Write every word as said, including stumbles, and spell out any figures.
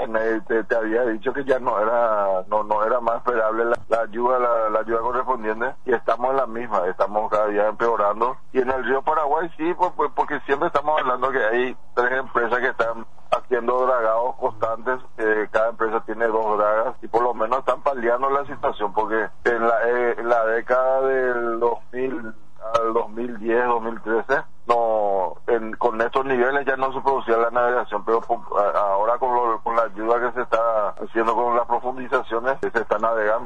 Ney, te, te había dicho que ya no era no no era más esperable la, la ayuda la, la ayuda correspondiente, y estamos en la misma, estamos cada día empeorando. Y en el río Paraguay sí, pues, pues porque siempre estamos hablando que hay tres empresas que están haciendo dragados constantes, eh, cada empresa tiene dos dragas y por lo menos están paliando la situación, porque en la, eh, en la década del dos mil al dos mil diez, dos mil trece, no, en, con estos niveles ya no se producía la navegación, pero por, ahora con, lo, con la ayuda que se está haciendo con las profundizaciones se está navegando.